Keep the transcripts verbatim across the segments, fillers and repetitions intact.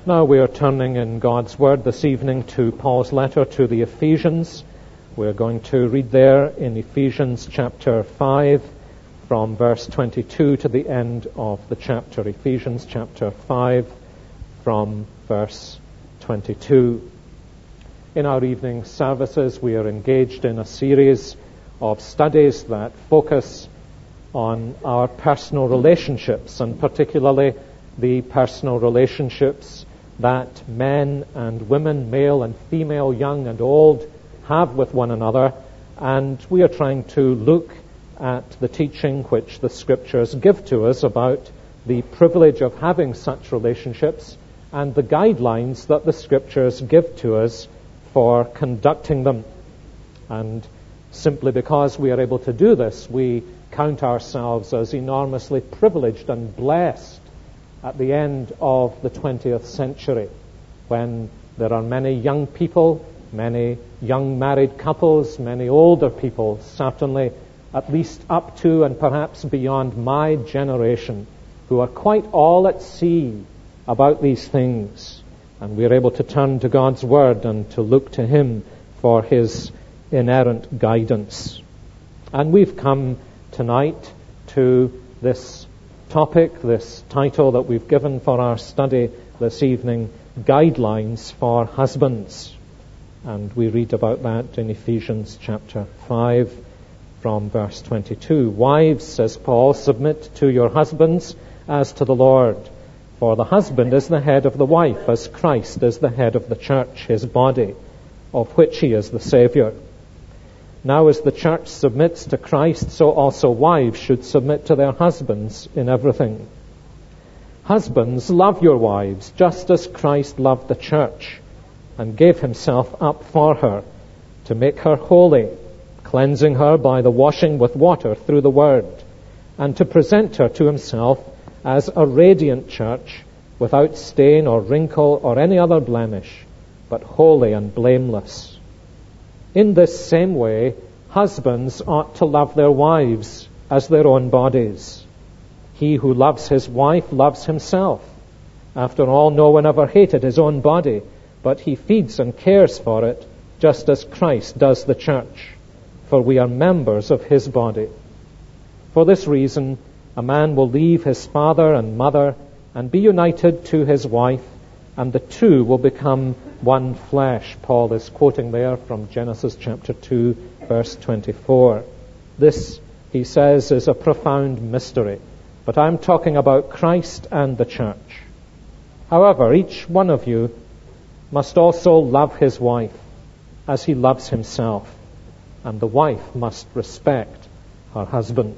Now we are turning in God's Word this evening to Paul's letter to the Ephesians. We're going to read there in Ephesians chapter five from verse twenty-two to the end of the chapter. Ephesians chapter five from verse twenty-two. In our evening services we are engaged in a series of studies that focus on our personal relationships, and particularly the personal relationships that men and women, male and female, young and old, have with one another. And we are trying to look at the teaching which the Scriptures give to us about the privilege of having such relationships and the guidelines that the Scriptures give to us for conducting them. And simply because we are able to do this, we count ourselves as enormously privileged and blessed at the end of the twentieth century, when there are many young people, many young married couples, many older people, certainly at least up to and perhaps beyond my generation, who are quite all at sea about these things. And we are able to turn to God's Word and to look to Him for His inerrant guidance. And we've come tonight to this topic, this title that we've given for our study this evening, Guidelines for Husbands. And we read about that in Ephesians chapter five from verse twenty-two. Wives, says Paul, submit to your husbands as to the Lord. For the husband is the head of the wife, as Christ is the head of the church, his body, of which he is the Savior. Now as the church submits to Christ, so also wives should submit to their husbands in everything. Husbands, love your wives, just as Christ loved the church, and gave himself up for her, to make her holy, cleansing her by the washing with water through the word, and to present her to himself as a radiant church, without stain or wrinkle or any other blemish, but holy and blameless. In this same way, husbands ought to love their wives as their own bodies. He who loves his wife loves himself. After all, no one ever hated his own body, but he feeds and cares for it, just as Christ does the church, for we are members of his body. For this reason, a man will leave his father and mother and be united to his wife, and the two will become one flesh. Paul is quoting there from Genesis chapter two, verse twenty-four. This, he says, is a profound mystery, but I'm talking about Christ and the church. However, each one of you must also love his wife as he loves himself, and the wife must respect her husband.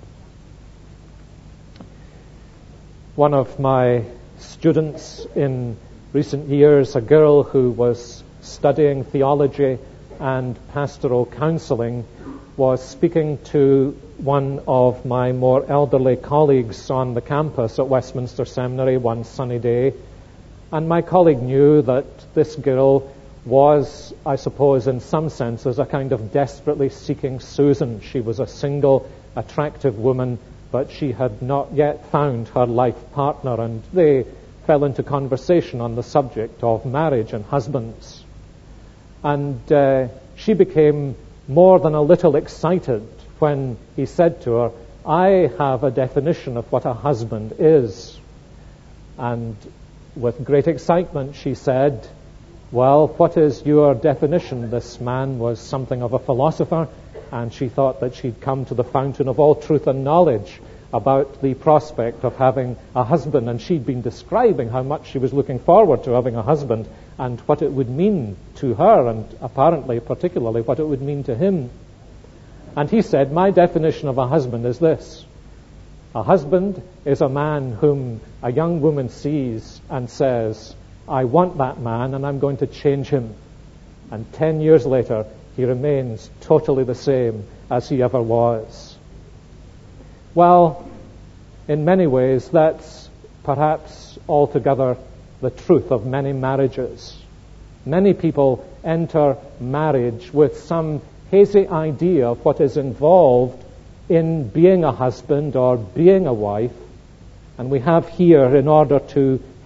One of my students in recent years, a girl who was studying theology and pastoral counseling, was speaking to one of my more elderly colleagues on the campus at Westminster Seminary one sunny day. And my colleague knew that this girl was, I suppose, in some senses, a kind of desperately seeking Susan. She was a single, attractive woman, but she had not yet found her life partner, and they fell into conversation on the subject of marriage and husbands. And uh, she became more than a little excited when he said to her, I have a definition of what a husband is. And with great excitement she said, well, what is your definition? This man was something of a philosopher, and she thought that she'd come to the fountain of all truth and knowledge about the prospect of having a husband, and she'd been describing how much she was looking forward to having a husband and what it would mean to her, and apparently particularly what it would mean to him. And he said, my definition of a husband is this: a husband is a man whom a young woman sees and says, I want that man and I'm going to change him. And ten years later, he remains totally the same as he ever was. Well, in many ways, that's perhaps altogether the truth of many marriages. Many people enter marriage with some hazy idea of what is involved in being a husband or being a wife. And we have here, in order to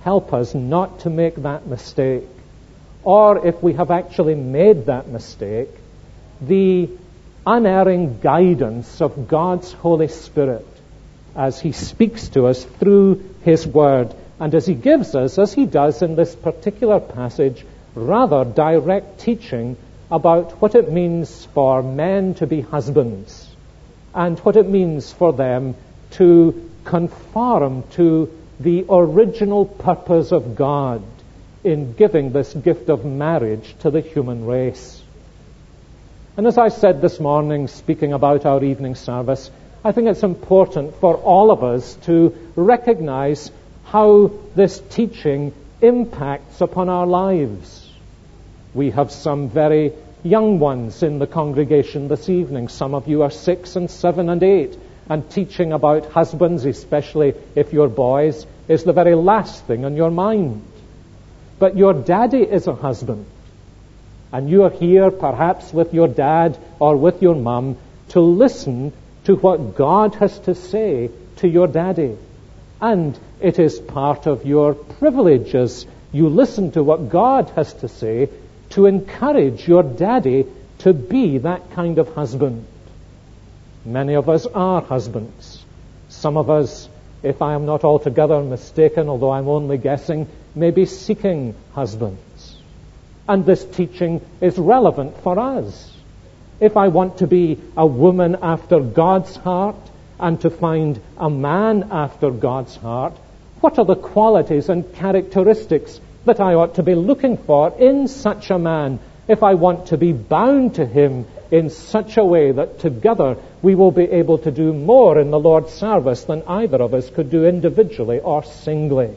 help us not to make that mistake. Or if we have actually made that mistake, the unerring guidance of God's Holy Spirit as He speaks to us through His Word, and as He gives us, as He does in this particular passage, rather direct teaching about what it means for men to be husbands and what it means for them to conform to the original purpose of God in giving this gift of marriage to the human race. And as I said this morning, speaking about our evening service, I think it's important for all of us to recognize how this teaching impacts upon our lives. We have some very young ones in the congregation this evening. Some of you are six and seven and eight, and teaching about husbands, especially if you're boys, is the very last thing on your mind. But your daddy is a husband, and you are here perhaps with your dad or with your mum to listen to what God has to say to your daddy. And it is part of your privilege as you listen to what God has to say to encourage your daddy to be that kind of husband. Many of us are husbands. Some of us, if I am not altogether mistaken, although I'm only guessing, may be seeking husbands. And this teaching is relevant for us. If I want to be a woman after God's heart and to find a man after God's heart, what are the qualities and characteristics that I ought to be looking for in such a man if I want to be bound to him in such a way that together we will be able to do more in the Lord's service than either of us could do individually or singly.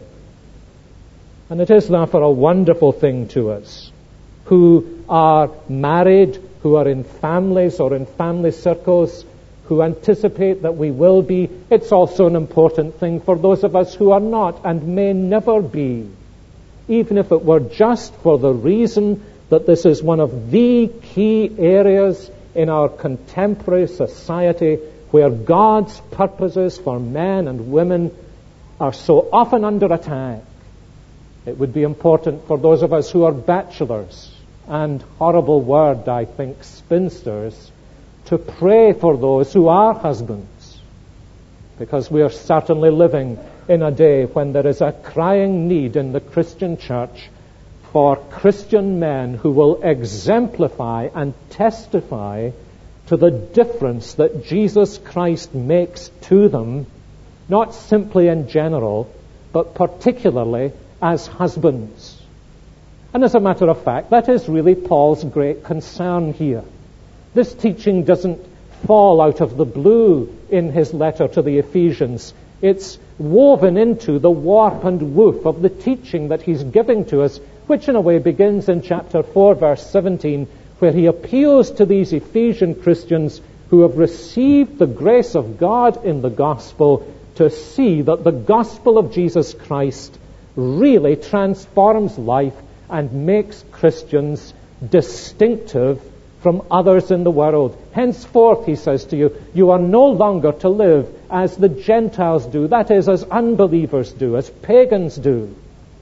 And it is therefore a wonderful thing to us who are married, who are in families or in family circles, who anticipate that we will be. It's also an important thing for those of us who are not and may never be, even if it were just for the reason that this is one of the key areas in our contemporary society where God's purposes for men and women are so often under attack. It would be important for those of us who are bachelors, and horrible word, I think, spinsters, to pray for those who are husbands, because we are certainly living in a day when there is a crying need in the Christian church for Christian men who will exemplify and testify to the difference that Jesus Christ makes to them, not simply in general, but particularly as husbands. And as a matter of fact, that is really Paul's great concern here. This teaching doesn't fall out of the blue in his letter to the Ephesians. It's woven into the warp and woof of the teaching that he's giving to us, which in a way begins in chapter four, verse seventeen, where he appeals to these Ephesian Christians who have received the grace of God in the gospel to see that the gospel of Jesus Christ really transforms life and makes Christians distinctive from others in the world. Henceforth, he says to you, you are no longer to live as the Gentiles do, that is, as unbelievers do, as pagans do.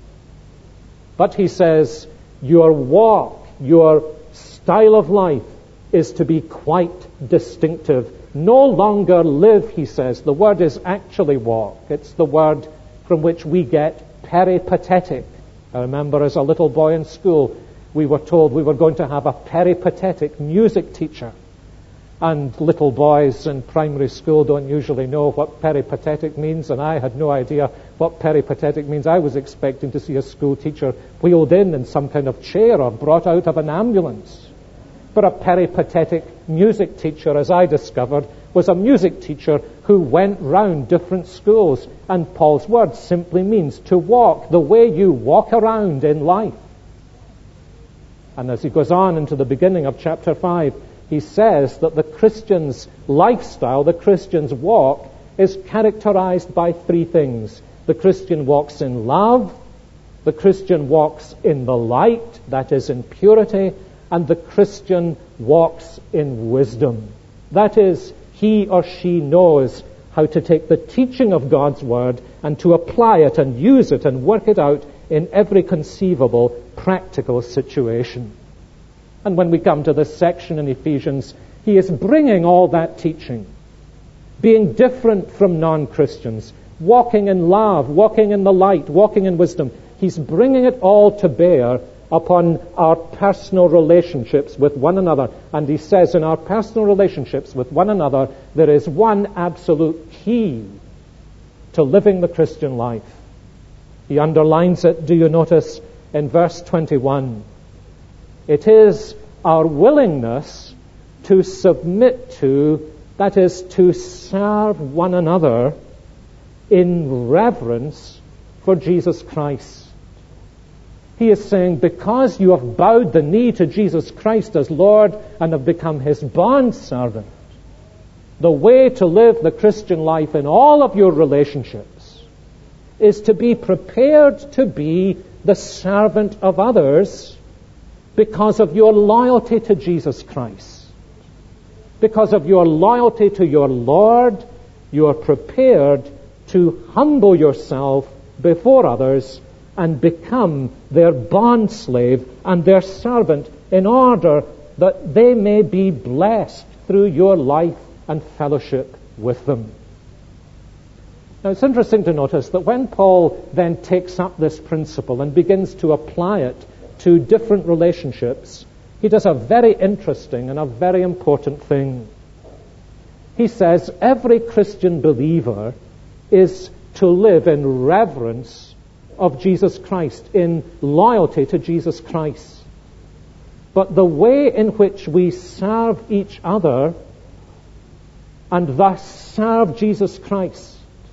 But he says, your walk, your style of life is to be quite distinctive. No longer live, he says. The word is actually walk. It's the word from which we get peripatetic. I remember as a little boy in school, we were told we were going to have a peripatetic music teacher. And little boys in primary school don't usually know what peripatetic means, and I had no idea what peripatetic means. I was expecting to see a school teacher wheeled in in some kind of chair or brought out of an ambulance. But a peripatetic music teacher, as I discovered, was a music teacher who went round different schools. And Paul's word simply means to walk the way you walk around in life. And as he goes on into the beginning of chapter five, he says that the Christian's lifestyle, the Christian's walk, is characterized by three things. The Christian walks in love, the Christian walks in the light, that is in purity, and the Christian walks in wisdom. That is, he or she knows how to take the teaching of God's Word and to apply it and use it and work it out in every conceivable practical situation. And when we come to this section in Ephesians, he is bringing all that teaching, being different from non-Christians, walking in love, walking in the light, walking in wisdom. He's bringing it all to bear upon our personal relationships with one another. And he says in our personal relationships with one another, there is one absolute key to living the Christian life. He underlines it, do you notice, in verse twenty-one. It is our willingness to submit to, that is, to serve one another in reverence for Jesus Christ. He is saying, because you have bowed the knee to Jesus Christ as Lord and have become his bondservant, the way to live the Christian life in all of your relationships is to be prepared to be the servant of others because of your loyalty to Jesus Christ. Because of your loyalty to your Lord, you are prepared to humble yourself before others and become their bondslave and their servant in order that they may be blessed through your life and fellowship with them. Now it's interesting to notice that when Paul then takes up this principle and begins to apply it to different relationships, he does a very interesting and a very important thing. He says every Christian believer is to live in reverence of Jesus Christ, in loyalty to Jesus Christ. But the way in which we serve each other and thus serve Jesus Christ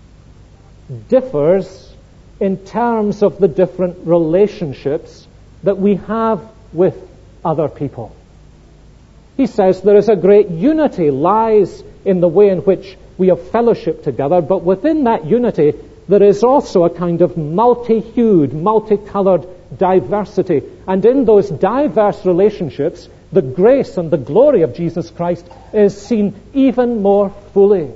differs in terms of the different relationships that we have with other people. He says there is a great unity lies in the way in which we have fellowship together, but within that unity there is also a kind of multi-hued, multicolored diversity. And in those diverse relationships, the grace and the glory of Jesus Christ is seen even more fully.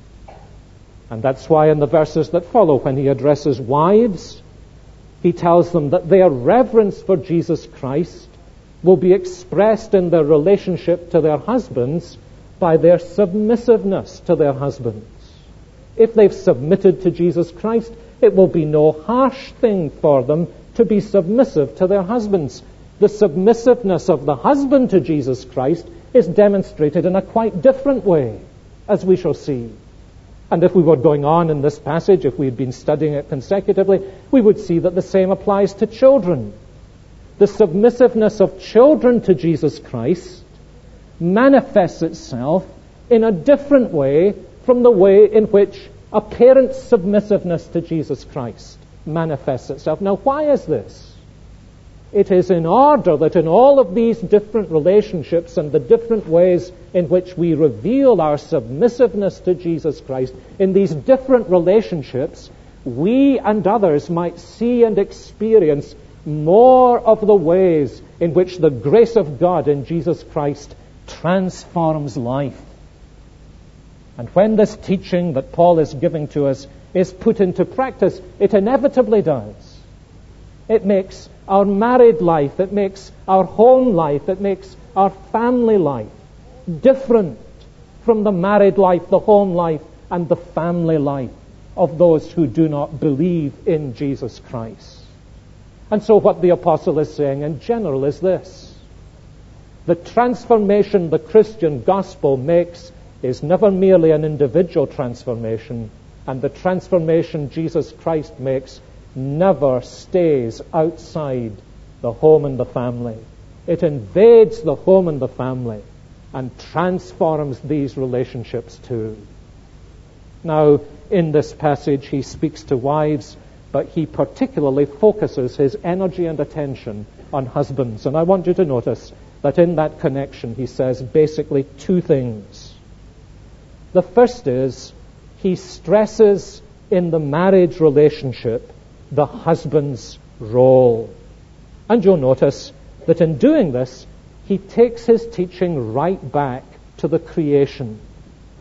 And that's why in the verses that follow, when he addresses wives, he tells them that their reverence for Jesus Christ will be expressed in their relationship to their husbands by their submissiveness to their husbands. If they've submitted to Jesus Christ, it will be no harsh thing for them to be submissive to their husbands. The submissiveness of the husband to Jesus Christ is demonstrated in a quite different way, as we shall see. And if we were going on in this passage, if we had been studying it consecutively, we would see that the same applies to children. The submissiveness of children to Jesus Christ manifests itself in a different way from the way in which a parent's submissiveness to Jesus Christ manifests itself. Now, why is this? It is in order that in all of these different relationships and the different ways in which we reveal our submissiveness to Jesus Christ, in these different relationships, we and others might see and experience more of the ways in which the grace of God in Jesus Christ transforms life. And when this teaching that Paul is giving to us is put into practice, it inevitably does. It makes our married life, it makes our home life, it makes our family life different from the married life, the home life, and the family life of those who do not believe in Jesus Christ. And so what the apostle is saying in general is this: the transformation the Christian gospel makes is never merely an individual transformation, and the transformation Jesus Christ makes never stays outside the home and the family. It invades the home and the family and transforms these relationships too. Now, in this passage, he speaks to wives, but he particularly focuses his energy and attention on husbands. And I want you to notice that in that connection, he says basically two things. The first is, he stresses in the marriage relationship the husband's role. And you'll notice that in doing this, he takes his teaching right back to the creation.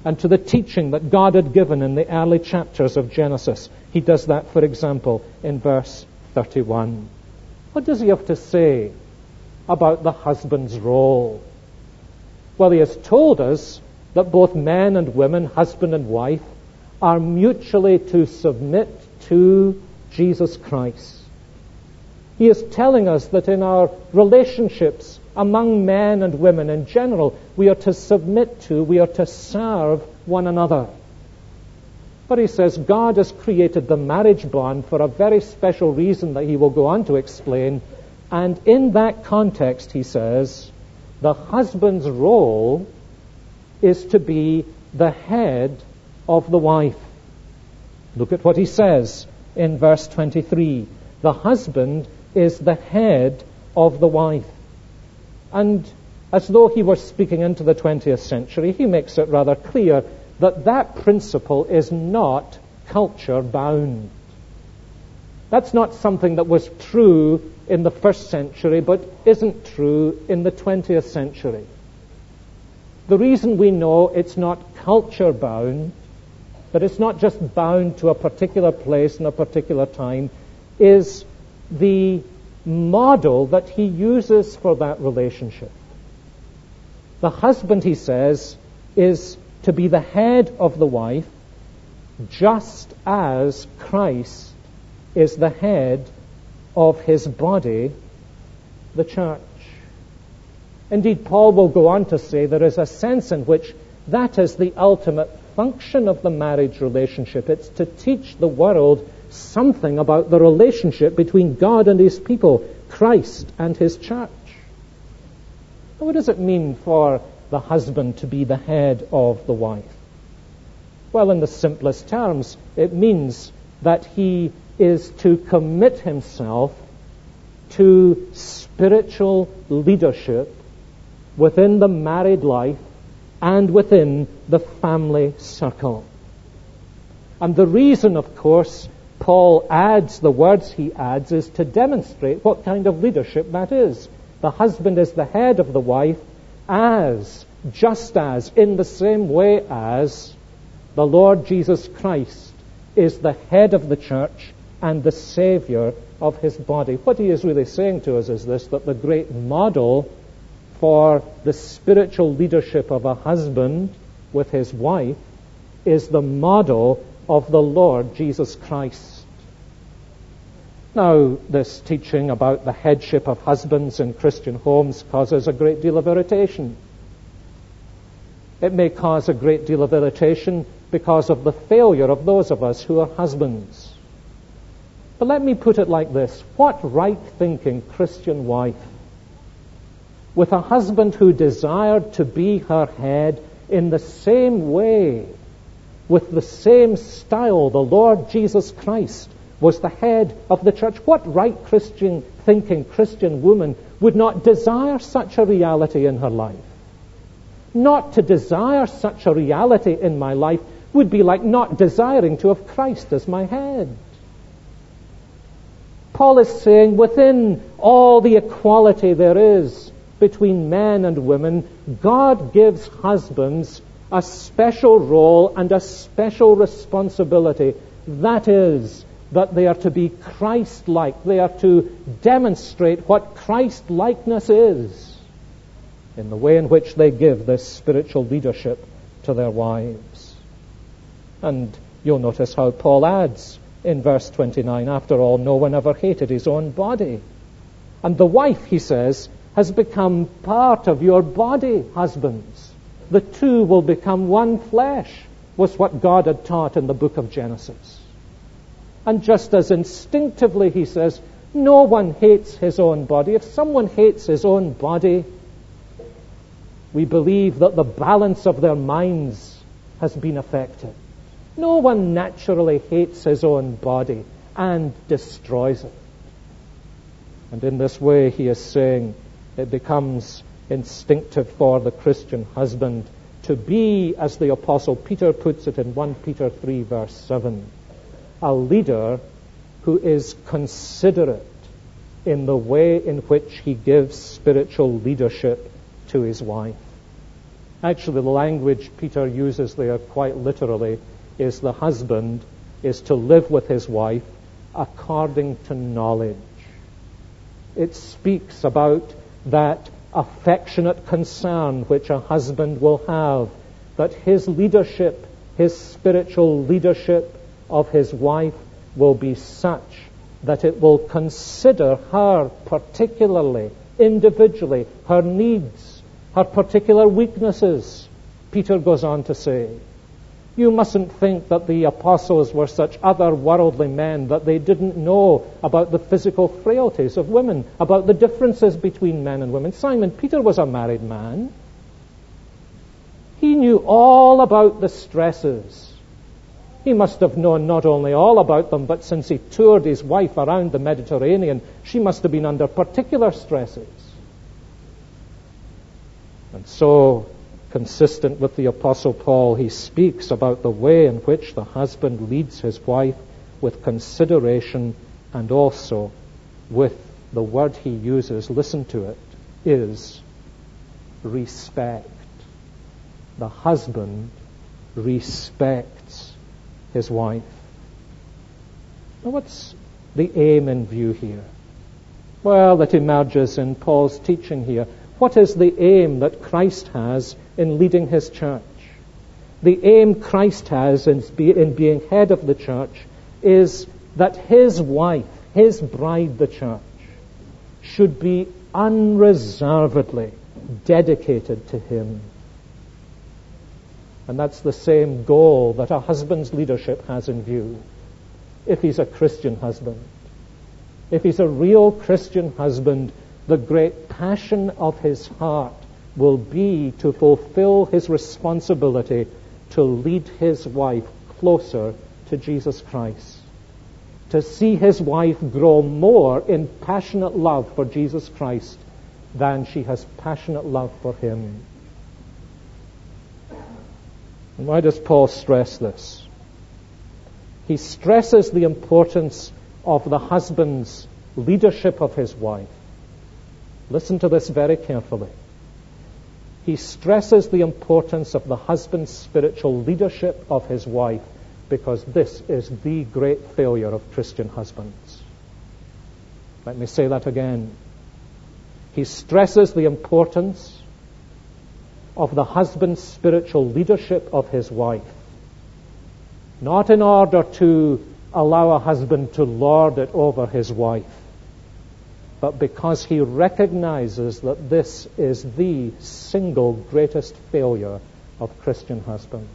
and to the teaching that God had given in the early chapters of Genesis. He does that, for example, in verse thirty-one. What does he have to say about the husband's role? Well, he has told us that both men and women, husband and wife, are mutually to submit to Jesus Christ. He is telling us that in our relationships among men and women in general, we are to submit to, we are to serve one another. But he says God has created the marriage bond for a very special reason that he will go on to explain. And in that context, he says, the husband's role is to be the head of the wife. Look at what he says in verse twenty-three. The husband is the head of the wife. And as though he were speaking into the twentieth century, he makes it rather clear that that principle is not culture-bound. That's not something that was true in the first century, but isn't true in the twentieth century. The reason we know it's not culture-bound, that it's not just bound to a particular place and a particular time, is the model that he uses for that relationship. The husband, he says, is to be the head of the wife, just as Christ is the head of his body, the church. Indeed, Paul will go on to say there is a sense in which that is the ultimate function of the marriage relationship. It's to teach the world something about the relationship between God and his people, Christ and his church. What does it mean for the husband to be the head of the wife? Well, in the simplest terms, it means that he is to commit himself to spiritual leadership within the married life and within the family circle. And the reason, of course, Paul adds the words he adds is to demonstrate what kind of leadership that is. The husband is the head of the wife, as, just as, in the same way as the Lord Jesus Christ is the head of the church and the Savior of his body. What he is really saying to us is this, that the great model for the spiritual leadership of a husband with his wife is the model of the Lord Jesus Christ. Now, this teaching about the headship of husbands in Christian homes causes a great deal of irritation. It may cause a great deal of irritation because of the failure of those of us who are husbands. But let me put it like this. What right-thinking Christian wife, with a husband who desired to be her head in the same way, with the same style, the Lord Jesus Christ was the head of the church, what right Christian thinking Christian woman would not desire such a reality in her life? Not to desire such a reality in my life would be like not desiring to have Christ as my head. Paul is saying within all the equality there is between men and women, God gives husbands a special role and a special responsibility. That is, that they are to be Christ-like. They are to demonstrate what Christ-likeness is in the way in which they give this spiritual leadership to their wives. And you'll notice how Paul adds in verse twenty-nine, after all, no one ever hated his own body. And the wife, he says, has become part of your body, husbands. The two will become one flesh, was what God had taught in the book of Genesis. And just as instinctively, he says, no one hates his own body. If someone hates his own body, we believe that the balance of their minds has been affected. No one naturally hates his own body and destroys it. And in this way, he is saying it becomes instinctive for the Christian husband to be, as the Apostle Peter puts it in First Peter three, verse seven, a leader who is considerate in the way in which he gives spiritual leadership to his wife. Actually, the language Peter uses there quite literally is the husband is to live with his wife according to knowledge. It speaks about that affectionate concern which a husband will have, that his leadership, his spiritual leadership of his wife will be such that it will consider her particularly, individually, her needs, her particular weaknesses. Peter goes on to say, you mustn't think that the apostles were such otherworldly men that they didn't know about the physical frailties of women, about the differences between men and women. Simon Peter was a married man. He knew all about the stresses. He must have known not only all about them, but since he toured his wife around the Mediterranean, she must have been under particular stresses. And so, consistent with the Apostle Paul, he speaks about the way in which the husband leads his wife with consideration and also with the word he uses, listen to it, is respect. The husband respects his wife. Now, what's the aim in view here? Well, that emerges in Paul's teaching here. What is the aim that Christ has in leading his church? The aim Christ has in, in being head of the church is that his wife, his bride, the church, should be unreservedly dedicated to him. And that's the same goal that a husband's leadership has in view, if he's a Christian husband. If he's a real Christian husband, the great passion of his heart will be to fulfill his responsibility to lead his wife closer to Jesus Christ, to see his wife grow more in passionate love for Jesus Christ than she has passionate love for him. And why does Paul stress this? He stresses the importance of the husband's leadership of his wife. Listen to this very carefully. He stresses the importance of the husband's spiritual leadership of his wife because this is the great failure of Christian husbands. Let me say that again. He stresses the importance of the husband's spiritual leadership of his wife, not in order to allow a husband to lord it over his wife, but because he recognizes that this is the single greatest failure of Christian husbands.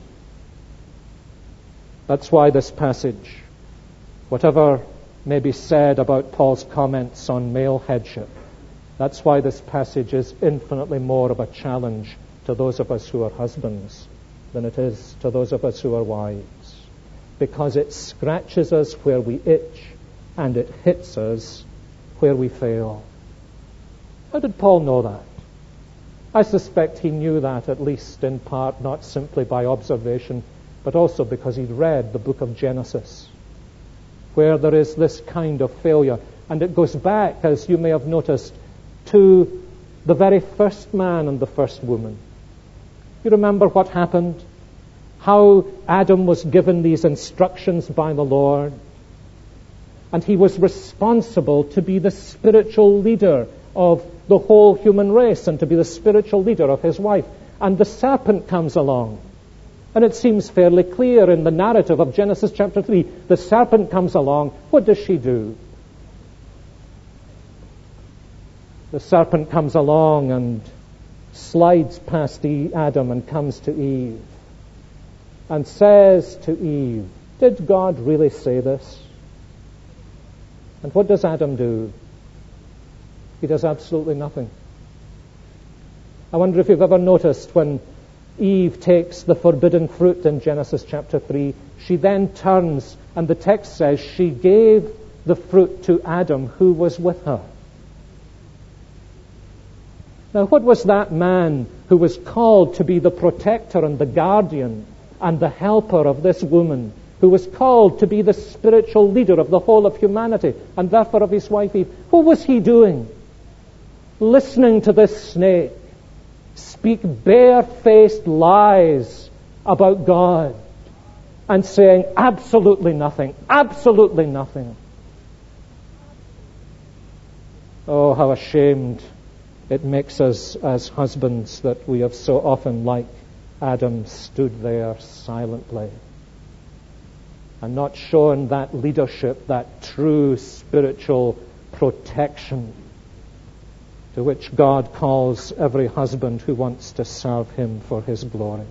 That's why this passage, whatever may be said about Paul's comments on male headship, that's why this passage is infinitely more of a challenge to those of us who are husbands than it is to those of us who are wives. Because it scratches us where we itch and it hits us where we fail. How did Paul know that? I suspect he knew that at least in part, not simply by observation, but also because he'd read the book of Genesis, where there is this kind of failure. And it goes back, as you may have noticed, to the very first man and the first woman. You remember what happened? How Adam was given these instructions by the Lord, and he was responsible to be the spiritual leader of the whole human race and to be the spiritual leader of his wife. And the serpent comes along. And it seems fairly clear in the narrative of Genesis chapter three. The serpent comes along. What does she do? The serpent comes along and slides past Adam and comes to Eve and says to Eve, "Did God really say this?" And what does Adam do? He does absolutely nothing. I wonder if you've ever noticed when Eve takes the forbidden fruit in Genesis chapter three, she then turns, and the text says she gave the fruit to Adam who was with her. Now, what was that man who was called to be the protector and the guardian and the helper of this woman, who was called to be the spiritual leader of the whole of humanity and therefore of his wife Eve? What was he doing? Listening to this snake speak bare-faced lies about God and saying absolutely nothing, absolutely nothing. Oh, how ashamed it makes us as husbands that we have so often, like Adam, stood there silently and not shown that leadership, that true spiritual protection to which God calls every husband who wants to serve Him for His glory.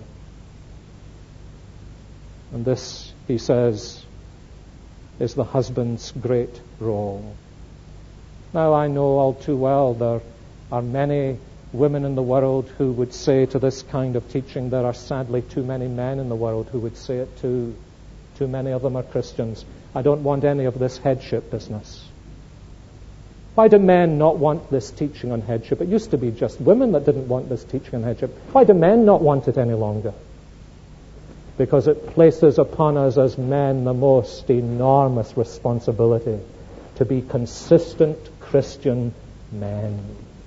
And this, he says, is the husband's great role. Now, I know all too well there are many women in the world who would say to this kind of teaching, there are sadly too many men in the world who would say it too. Too many of them are Christians. I don't want any of this headship business. Why do men not want this teaching on headship? It used to be just women that didn't want this teaching on headship. Why do men not want it any longer? Because it places upon us as men the most enormous responsibility to be consistent Christian men.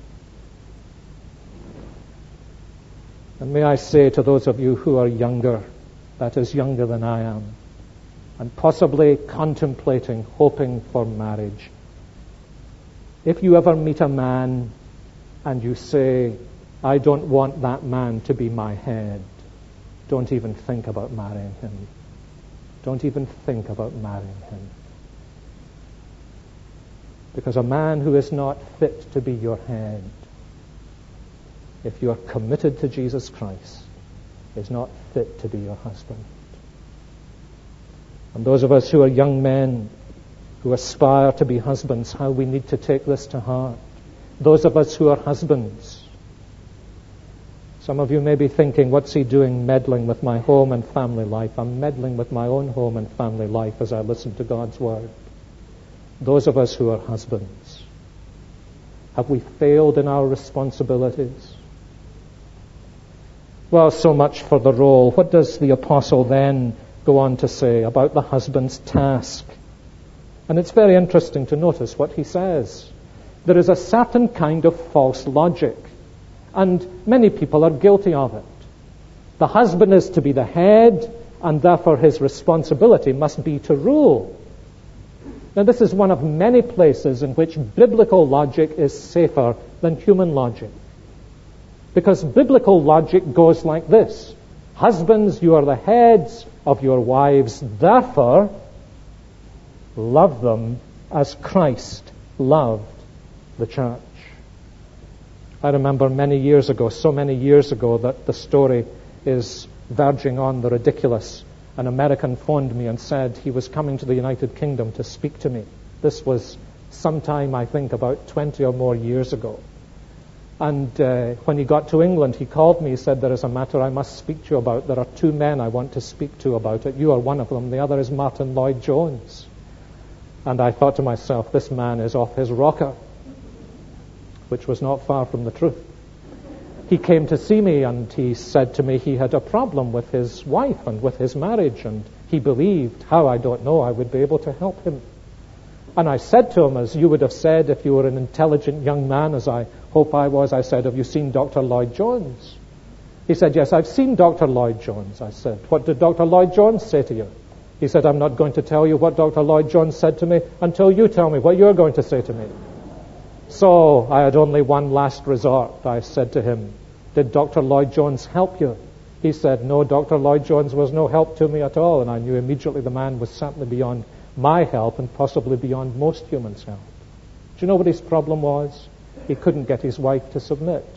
And may I say to those of you who are younger, that is younger than I am, and possibly contemplating, hoping for marriage, if you ever meet a man and you say, I don't want that man to be my head, don't even think about marrying him. Don't even think about marrying him. Because a man who is not fit to be your head, if you are committed to Jesus Christ, is not fit to be your husband. And those of us who are young men, who aspire to be husbands, how we need to take this to heart. Those of us who are husbands, some of you may be thinking, what's he doing meddling with my home and family life? I'm meddling with my own home and family life as I listen to God's Word. Those of us who are husbands, have we failed in our responsibilities? Well, so much for the role. What does the apostle then go on to say about the husband's task? And it's very interesting to notice what he says. There is a certain kind of false logic, and many people are guilty of it. The husband is to be the head, and therefore his responsibility must be to rule. Now, this is one of many places in which biblical logic is safer than human logic. Because biblical logic goes like this. Husbands, you are the heads of your wives, therefore love them as Christ loved the church. I remember many years ago, so many years ago, that the story is verging on the ridiculous. An American phoned me and said he was coming to the United Kingdom to speak to me. This was sometime, I think, about twenty or more years ago. And uh, when he got to England, he called me. He said, there is a matter I must speak to you about. There are two men I want to speak to about it. You are one of them. The other is Martin Lloyd-Jones. And I thought to myself, this man is off his rocker, which was not far from the truth. He came to see me and he said to me he had a problem with his wife and with his marriage, and he believed, how I don't know, I would be able to help him. And I said to him, as you would have said if you were an intelligent young man, as I hope I was, I said, have you seen Doctor Lloyd-Jones? He said, yes, I've seen Doctor Lloyd-Jones. I said, what did Doctor Lloyd-Jones say to you? He said, I'm not going to tell you what Doctor Lloyd-Jones said to me until you tell me what you're going to say to me. So I had only one last resort. I said to him, did Doctor Lloyd-Jones help you? He said, no, Doctor Lloyd-Jones was no help to me at all. And I knew immediately the man was certainly beyond my help and possibly beyond most humans' help. Do you know what his problem was? He couldn't get his wife to submit.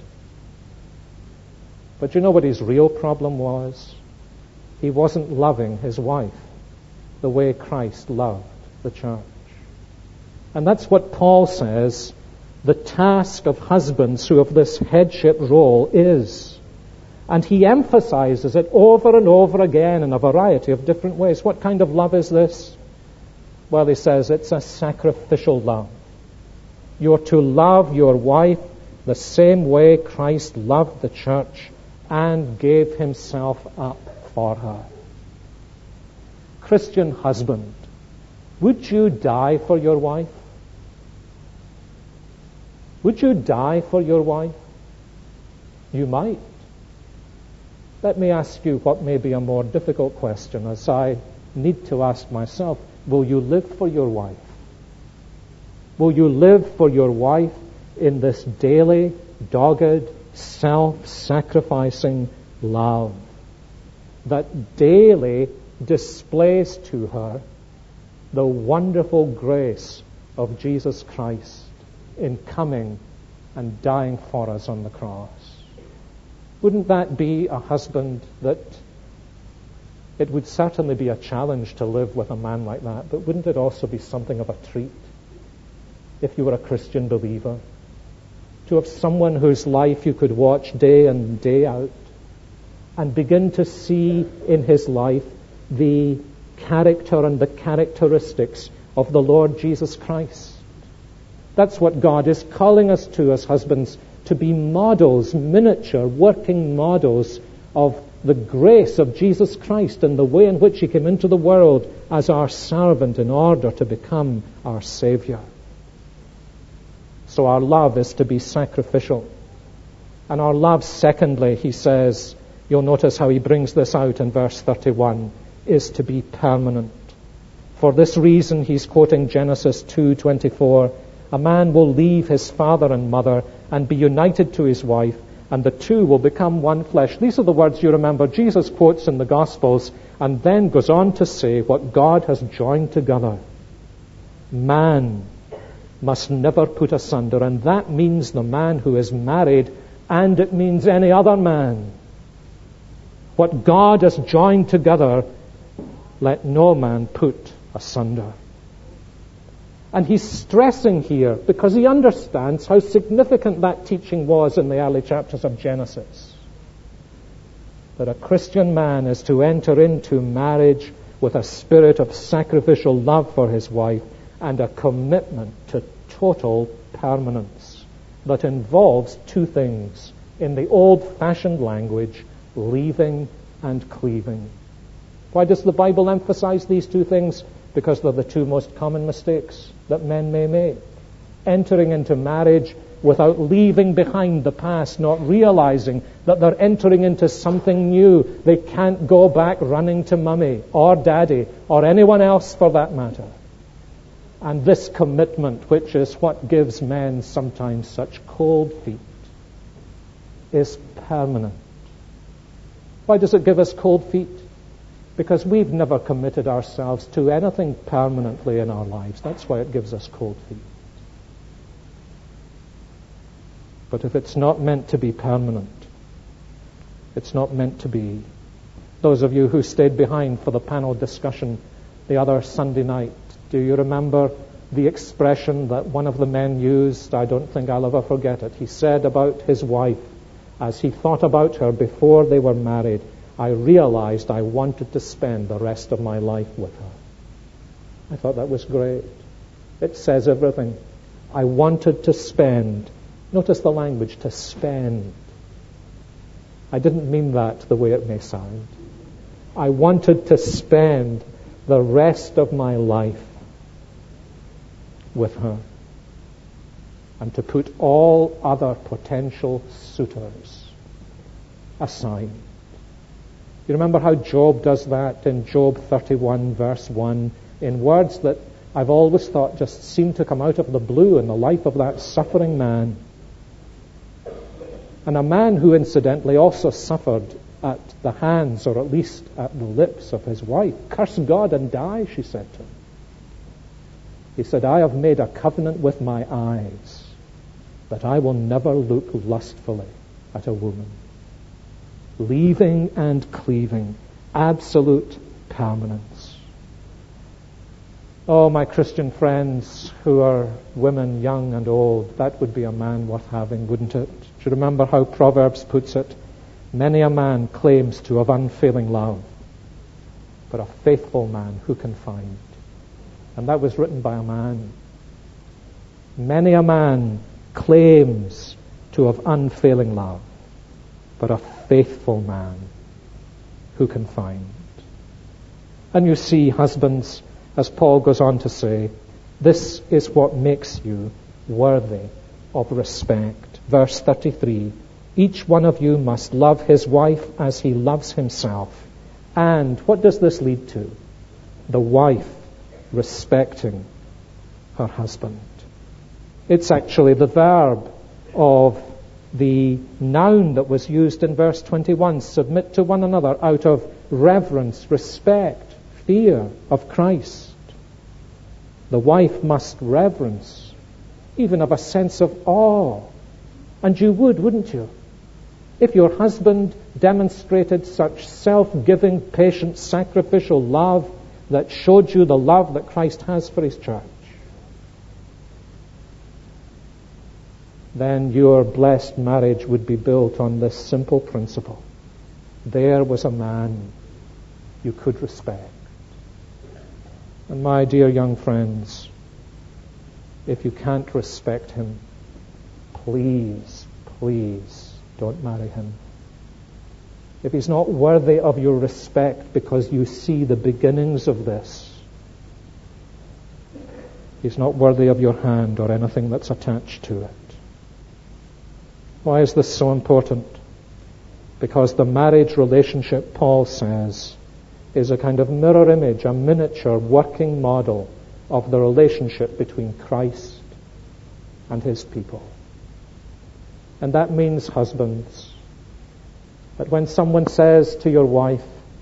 But do you know what his real problem was? He wasn't loving his wife the way Christ loved the church. And that's what Paul says the task of husbands who have this headship role is. And he emphasizes it over and over again in a variety of different ways. What kind of love is this? Well, he says it's a sacrificial love. You're to love your wife the same way Christ loved the church and gave himself up for her. Christian husband, would you die for your wife? Would you die for your wife? You might. Let me ask you what may be a more difficult question, as I need to ask myself. Will you live for your wife? Will you live for your wife in this daily, dogged, self-sacrificing love that daily displays to her the wonderful grace of Jesus Christ in coming and dying for us on the cross? Wouldn't that be a husband that it would certainly be a challenge to live with a man like that, but wouldn't it also be something of a treat if you were a Christian believer to have someone whose life you could watch day in, day out and begin to see in his life the character and the characteristics of the Lord Jesus Christ? That's what God is calling us to as husbands, to be models, miniature, working models of the grace of Jesus Christ and the way in which he came into the world as our servant in order to become our Savior. So our love is to be sacrificial. And our love, secondly, he says, you'll notice how he brings this out in verse thirty-one, is to be permanent. For this reason, he's quoting Genesis two twenty-four, a man will leave his father and mother and be united to his wife, and the two will become one flesh. These are the words you remember Jesus quotes in the Gospels, and then goes on to say what God has joined together, man must never put asunder. And that means the man who is married, and it means any other man. What God has joined together, let no man put asunder. And he's stressing here because he understands how significant that teaching was in the early chapters of Genesis. That a Christian man is to enter into marriage with a spirit of sacrificial love for his wife and a commitment to total permanence that involves two things. In the old-fashioned language, leaving and cleaving. Why does the Bible emphasize these two things? Because they're the two most common mistakes that men may make. Entering into marriage without leaving behind the past, not realizing that they're entering into something new. They can't go back running to mummy or daddy or anyone else for that matter. And this commitment, which is what gives men sometimes such cold feet, is permanent. Why does it give us cold feet? Because we've never committed ourselves to anything permanently in our lives. That's why it gives us cold feet. But if it's not meant to be permanent, it's not meant to be. Those of you who stayed behind for the panel discussion the other Sunday night, do you remember the expression that one of the men used? I don't think I'll ever forget it. He said about his wife, as he thought about her before they were married, I realized I wanted to spend the rest of my life with her. I thought that was great. It says everything. I wanted to spend. Notice the language, to spend. I didn't mean that the way it may sound. I wanted to spend the rest of my life with her and to put all other potential suitors aside. You remember how Job does that in Job thirty-one verse one, in words that I've always thought just seem to come out of the blue in the life of that suffering man. And a man who incidentally also suffered at the hands, or at least at the lips of his wife. Curse God and die, she said to him. He said, I have made a covenant with my eyes that I will never look lustfully at a woman. Leaving and cleaving, absolute permanence. Oh, my Christian friends who are women, young and old, that would be a man worth having, wouldn't it? Do you remember how Proverbs puts it? Many a man claims to have unfailing love, but a faithful man who can find? And that was written by a man. Many a man claims to have unfailing love, but a faithful man who can find? And you see, husbands, as Paul goes on to say, this is what makes you worthy of respect. Verse thirty-three, Each one of you must love his wife as he loves himself. And what does this lead to? The wife respecting her husband. It's actually the verb of the noun that was used in verse twenty-one. Submit to one another out of reverence, respect, fear of Christ. The wife must reverence, even of a sense of awe. And you would, wouldn't you? If your husband demonstrated such self-giving, patient, sacrificial love that showed you the love that Christ has for his church, then your blessed marriage would be built on this simple principle. There was a man you could respect. And my dear young friends, if you can't respect him, please, please don't marry him. If he's not worthy of your respect because you see the beginnings of this, he's not worthy of your hand or anything that's attached to it. Why is this so important? Because the marriage relationship, Paul says, is a kind of mirror image, a miniature working model of the relationship between Christ and his people. And that means, husbands, that when someone says to your wife,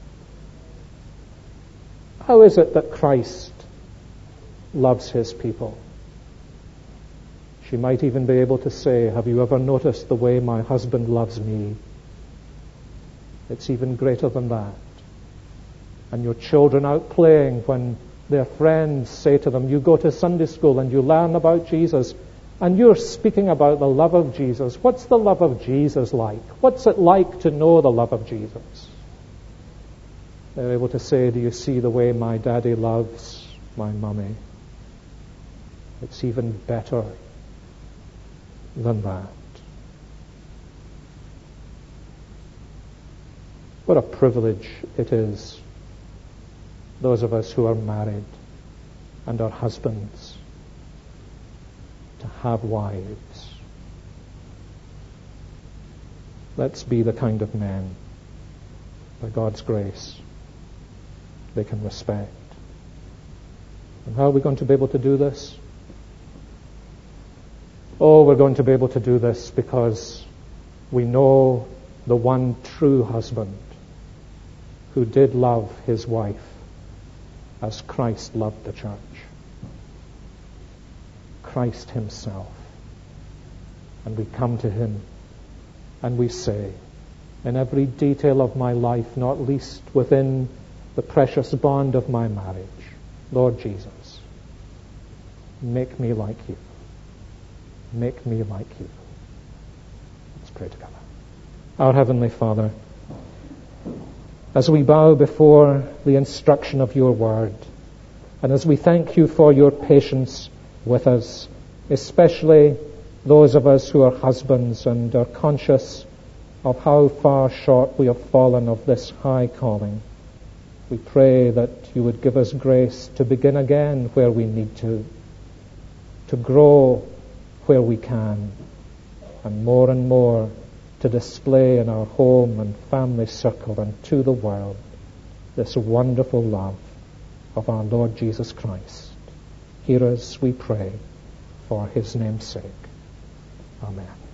how is it that Christ loves his people? She might even be able to say, have you ever noticed the way my husband loves me? It's even greater than that. And your children out playing, when their friends say to them, you go to Sunday school and you learn about Jesus, and you're speaking about the love of Jesus. What's the love of Jesus like? What's it like to know the love of Jesus? They're able to say, do you see the way my daddy loves my mummy? It's even better than that. What a privilege it is, those of us who are married and are husbands, to have wives. Let's be the kind of men, by God's grace, they can respect. And how are we going to be able to do this? Oh, we're going to be able to do this because we know the one true husband who did love his wife as Christ loved the church. Christ himself. And we come to him and we say, in every detail of my life, not least within the precious bond of my marriage, Lord Jesus, make me like you. Make me like you. Let's pray together. Our Heavenly Father, as we bow before the instruction of your word, and as we thank you for your patience with us, especially those of us who are husbands and are conscious of how far short we have fallen of this high calling, we pray that you would give us grace to begin again where we need to, to grow where we can, and more and more to display in our home and family circle and to the world this wonderful love of our Lord Jesus Christ. Hear us, we pray, for his name's sake. Amen.